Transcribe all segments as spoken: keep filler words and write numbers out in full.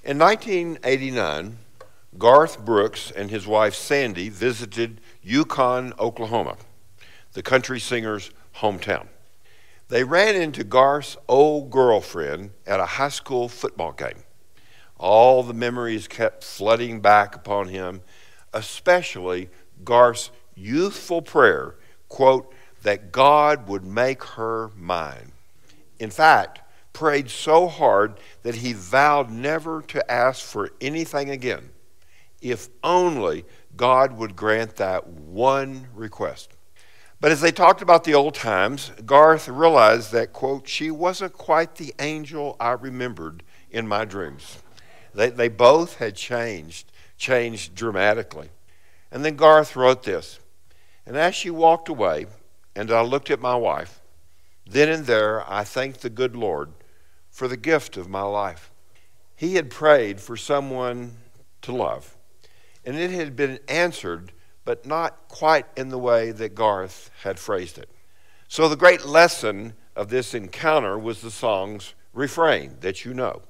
In nineteen eighty-nine, Garth Brooks and his wife Sandy visited Yukon, Oklahoma, the country singer's hometown. They ran into Garth's old girlfriend at a high school football game. All the memories kept flooding back upon him, especially Garth's youthful prayer, quote, that God would make her mine. In fact, prayed so hard that he vowed never to ask for anything again, if only God would grant that one request. But as they talked about the old times, Garth realized that, quote, she wasn't quite the angel I remembered in my dreams. They, they both had changed, changed dramatically. And then Garth wrote this, and as she walked away, and I looked at my wife, then and there I thanked the good Lord for the gift of my life. He had prayed for someone to love, and it had been answered, but not quite in the way that Garth had phrased it. So the great lesson of this encounter was the song's refrain that you know.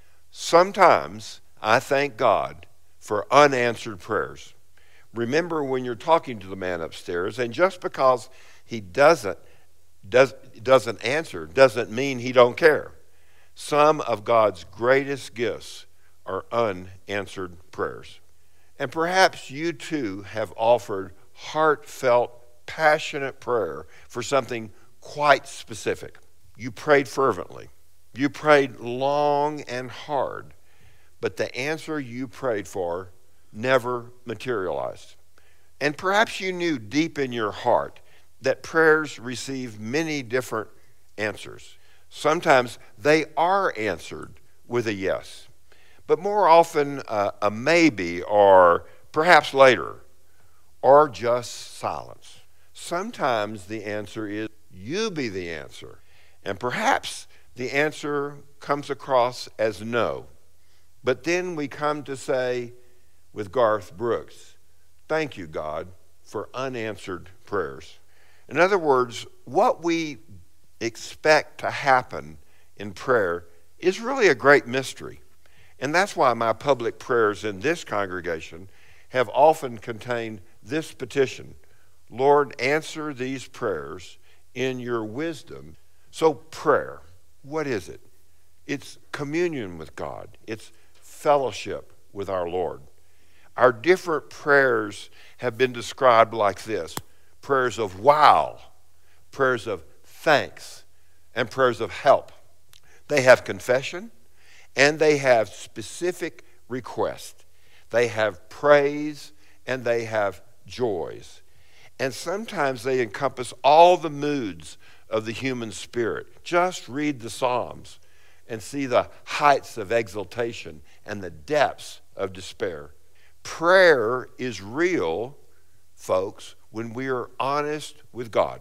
Sometimes I thank God for unanswered prayers. Remember when you're talking to the man upstairs, and just because he doesn't, does, doesn't answer doesn't mean he don't care. Some of God's greatest gifts are unanswered prayers. And perhaps you too have offered heartfelt, passionate prayer for something quite specific. You prayed fervently. You prayed long and hard, but the answer you prayed for never materialized. And perhaps you knew deep in your heart that prayers receive many different answers. Sometimes they are answered with a yes, but more often uh, a maybe, or perhaps later, or just silence. Sometimes the answer is, you be the answer. And perhaps the answer comes across as no. But then we come to say with Garth Brooks, thank you, God, for unanswered prayers. In other words, what we expect to happen in prayer is really a great mystery. And that's why my public prayers in this congregation have often contained this petition: Lord, answer these prayers in your wisdom. So prayer, what is it? It's communion with God. It's fellowship with our Lord. Our different prayers have been described like this: prayers of wow, prayers of thanks, and prayers of help. They have confession, and they have specific requests. They have praise, and they have joys. And sometimes they encompass all the moods of the human spirit. Just read the Psalms and see the heights of exaltation and the depths of despair. Prayer is real, folks, when we are honest with God.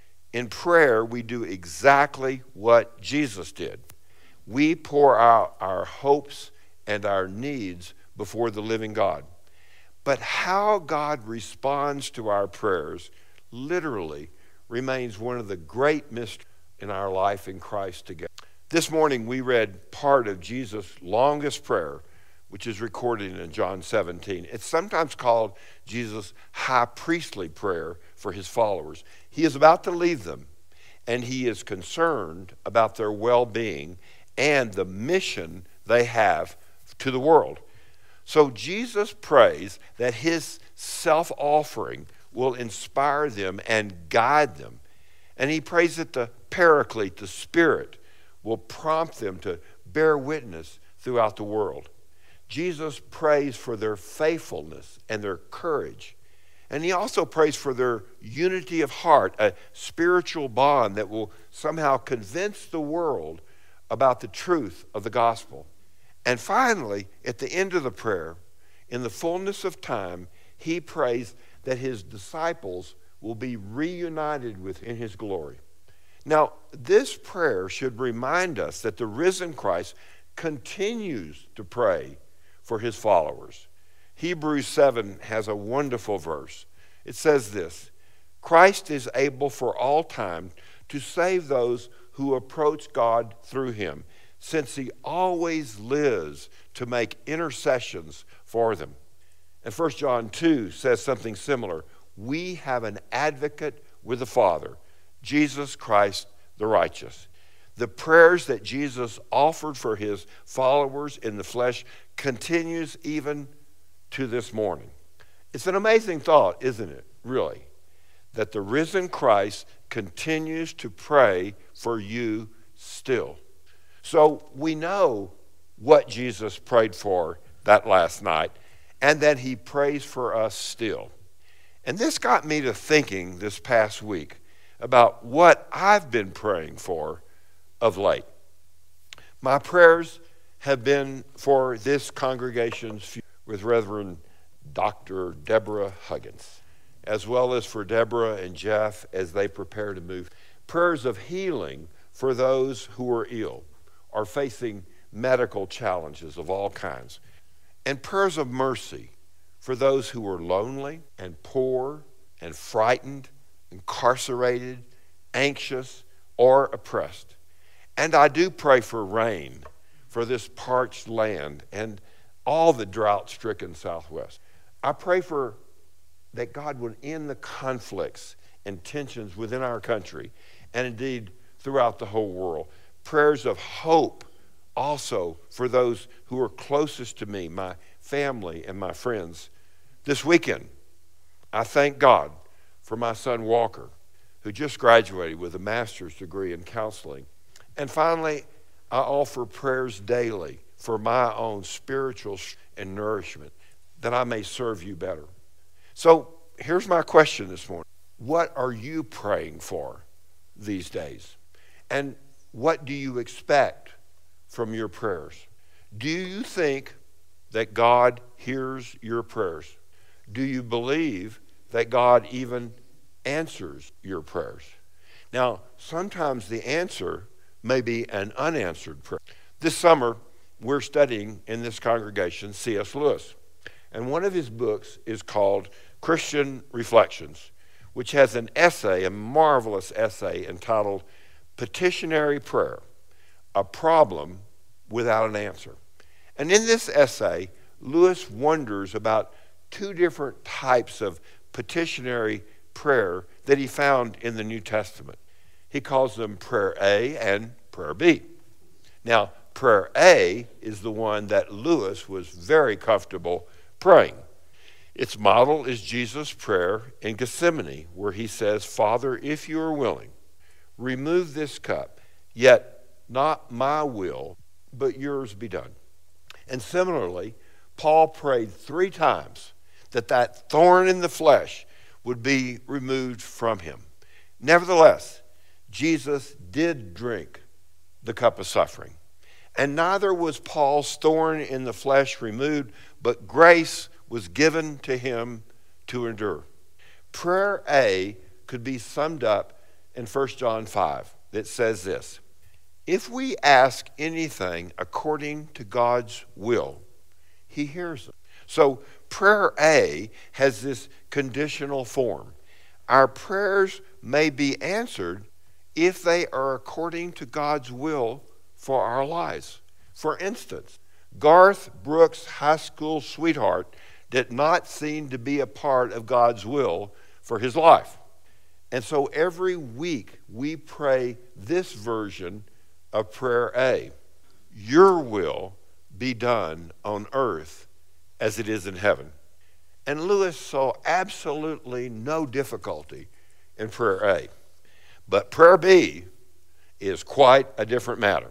In prayer, we do exactly what Jesus did. We pour out our hopes and our needs before the living God. But how God responds to our prayers literally remains one of the great mysteries in our life in Christ together. This morning we read part of Jesus' longest prayer, which is recorded in John seventeen. It's sometimes called Jesus' high priestly prayer for his followers. He is about to leave them, and he is concerned about their well-being and the mission they have to the world. So Jesus prays that his self-offering will inspire them and guide them. And he prays that the Paraclete, the Spirit, will prompt them to bear witness throughout the world. Jesus prays for their faithfulness and their courage. And he also prays for their unity of heart, a spiritual bond that will somehow convince the world about the truth of the gospel. And finally, at the end of the prayer, in the fullness of time, he prays that his disciples will be reunited with him in his glory. Now, this prayer should remind us that the risen Christ continues to pray for his followers. Hebrews seven has a wonderful verse. It says this: Christ is able for all time to save those who approach God through him, since he always lives to make intercessions for them. And First John two says something similar. We have an advocate with the Father, Jesus Christ the righteous. The prayers that Jesus offered for his followers in the flesh continues even to this morning. It's an amazing thought, isn't it, really, that the risen Christ continues to pray for you still. So we know what Jesus prayed for that last night, and that he prays for us still. And this got me to thinking this past week about what I've been praying for of late. My prayers have been for this congregation's future with Reverend Doctor Deborah Huggins, as well as for Deborah and Jeff as they prepare to move. Prayers of healing for those who are ill or facing medical challenges of all kinds. And prayers of mercy for those who are lonely and poor and frightened, incarcerated, anxious, or oppressed. And I do pray for rain for this parched land and all the drought-stricken Southwest. I pray for that God would end the conflicts and tensions within our country and indeed throughout the whole world. Prayers of hope also for those who are closest to me, my family and my friends. This weekend, I thank God for my son Walker, who just graduated with a master's degree in counseling. And finally, I offer prayers daily for my own spiritual and nourishment, that I may serve you better. So here's my question this morning. What are you praying for these days? And what do you expect from your prayers? Do you think that God hears your prayers? Do you believe that God even answers your prayers? Now, sometimes the answer may be an unanswered prayer. This summer, we're studying in this congregation C S Lewis. And one of his books is called Christian Reflections, which has an essay, a marvelous essay entitled Petitionary Prayer, a Problem Without an Answer. And in this essay, Lewis wonders about two different types of petitionary prayer that he found in the New Testament. He calls them prayer A and prayer B. Now, prayer A is the one that Lewis was very comfortable praying. Its model is Jesus' prayer in Gethsemane, where he says, Father, if you are willing, remove this cup, yet not my will, but yours be done. And similarly, Paul prayed three times that that thorn in the flesh would be removed from him. Nevertheless, Jesus did drink the cup of suffering. And neither was Paul's thorn in the flesh removed, but grace was given to him to endure. Prayer A could be summed up in First John five that says this: if we ask anything according to God's will, he hears us. So prayer A has this conditional form. Our prayers may be answered if they are according to God's will for our lives. For instance, Garth Brooks' high school sweetheart did not seem to be a part of God's will for his life. And so every week we pray this version of prayer A: your will be done on earth as it is in heaven. And Lewis saw absolutely no difficulty in prayer A. But prayer B is quite a different matter.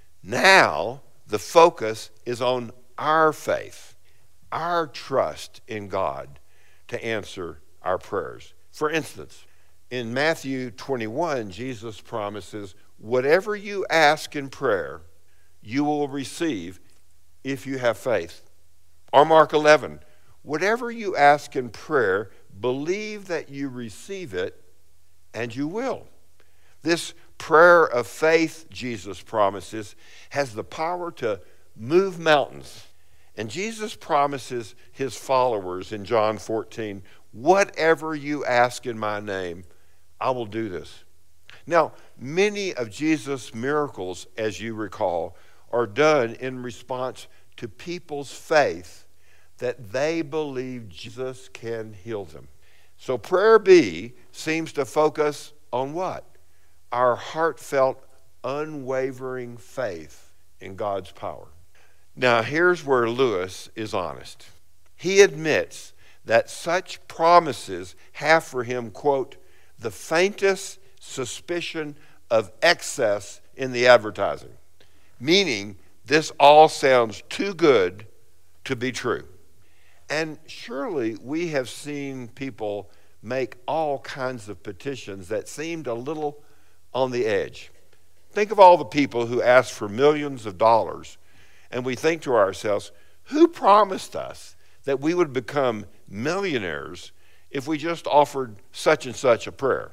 Now the focus is on our faith, our trust in God to answer our prayers. For instance, in Matthew twenty-one, Jesus promises, whatever you ask in prayer, you will receive if you have faith. Or Mark eleven, whatever you ask in prayer, believe that you receive it, and you will. This prayer of faith, Jesus promises, has the power to move mountains. And Jesus promises his followers in John fourteen, whatever you ask in my name, I will do this. Now, many of Jesus' miracles, as you recall, are done in response to people's faith that they believe Jesus can heal them. So prayer B seems to focus on what? Our heartfelt, unwavering faith in God's power. Now, here's where Lewis is honest. He admits that such promises have for him, quote, the faintest suspicion of excess in the advertising, meaning this all sounds too good to be true. And surely we have seen people make all kinds of petitions that seemed a little on the edge. Think of all the people who asked for millions of dollars, and we think to ourselves, who promised us that we would become millionaires if we just offered such and such a prayer?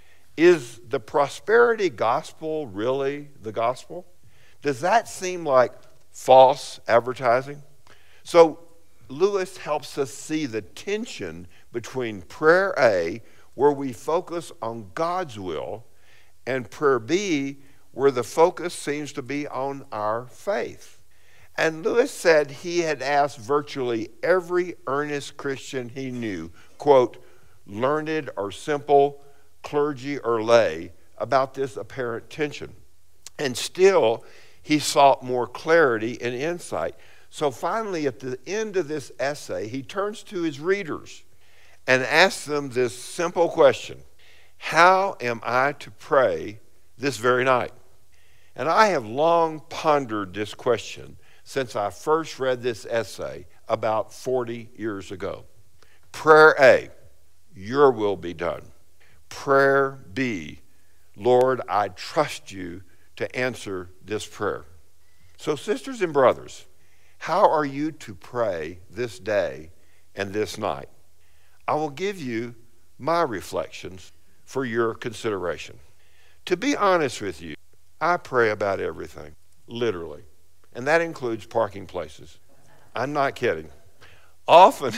Is the prosperity gospel really the gospel? Does that seem like false advertising? So Lewis helps us see the tension between prayer A, where we focus on God's will, and prayer B, where the focus seems to be on our faith. And Lewis said he had asked virtually every earnest Christian he knew, quote, learned or simple, clergy or lay, about this apparent tension. And still, he sought more clarity and insight. So finally, at the end of this essay, he turns to his readers and asks them this simple question: how am I to pray this very night? And I have long pondered this question since I first read this essay about forty years ago. Prayer A, your will be done. Prayer B, Lord, I trust you to answer this prayer. So sisters and brothers, how are you to pray this day and this night? I will give you my reflections for your consideration. To be honest with you, I pray about everything, literally. And that includes parking places. I'm not kidding. Often,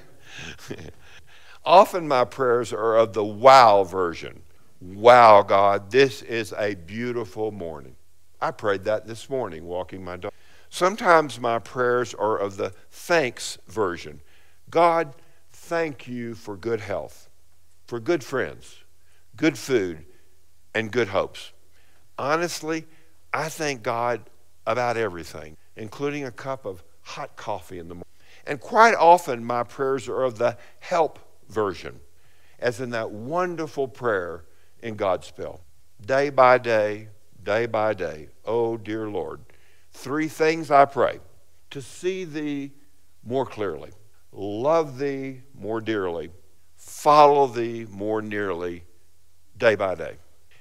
often my prayers are of the wow version. Wow, God, this is a beautiful morning. I prayed that this morning walking my dog. Sometimes my prayers are of the thanks version. God, thank you for good health, for good friends, good food, and good hopes. Honestly, I thank God about everything, including a cup of hot coffee in the morning. And quite often my prayers are of the help version, as in that wonderful prayer in Godspell. Day by day, day by day, oh dear Lord, three things I pray: to see thee more clearly, love thee more dearly, follow thee more nearly, day by day.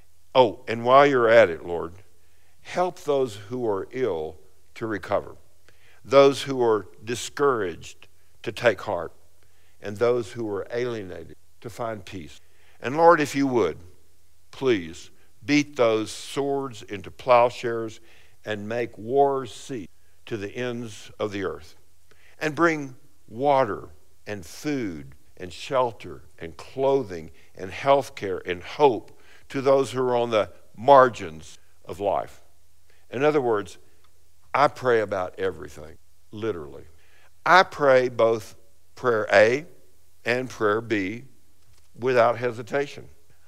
Oh, and while you're at it, Lord, help those who are ill to recover, those who are discouraged to take heart, and those who are alienated to find peace. And Lord, if you would, please beat those swords into plowshares and make wars cease to the ends of the earth, and bring water and food and shelter and clothing and health care and hope to those who are on the margins of life. In other words, I pray about everything, literally. I pray both prayer A and prayer B without hesitation.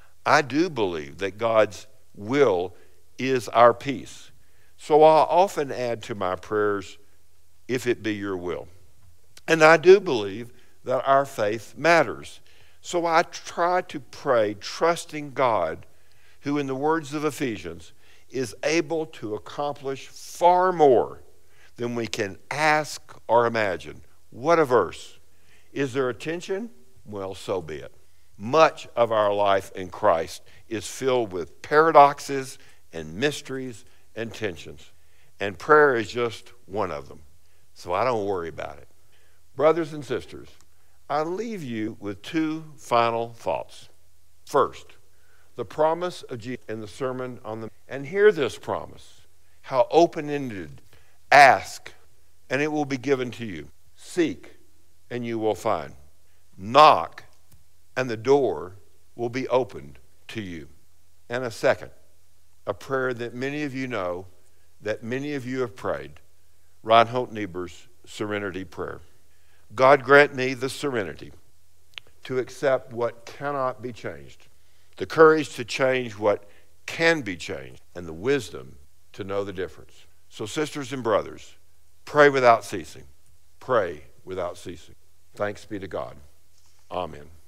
I do believe that God's will is our peace. So I'll often add to my prayers, if it be your will. And I do believe that our faith matters. So I try to pray trusting God, who in the words of Ephesians is able to accomplish far more than we can ask or imagine. What a verse. Is there a tension? Well, so be it. Much of our life in Christ is filled with paradoxes and mysteries and tensions. And prayer is just one of them. So I don't worry about it. Brothers and sisters, I leave you with two final thoughts. First, the promise of Jesus in the Sermon on the Mount. And hear this promise, how open-ended. Ask, and it will be given to you. Seek, and you will find. Knock, and the door will be opened to you. And a second, a prayer that many of you know, that many of you have prayed, Reinhold Niebuhr's Serenity Prayer. God grant me the serenity to accept what cannot be changed, the courage to change what can be changed, and the wisdom to know the difference. So sisters and brothers, pray without ceasing. Pray without ceasing. Thanks be to God. Amen.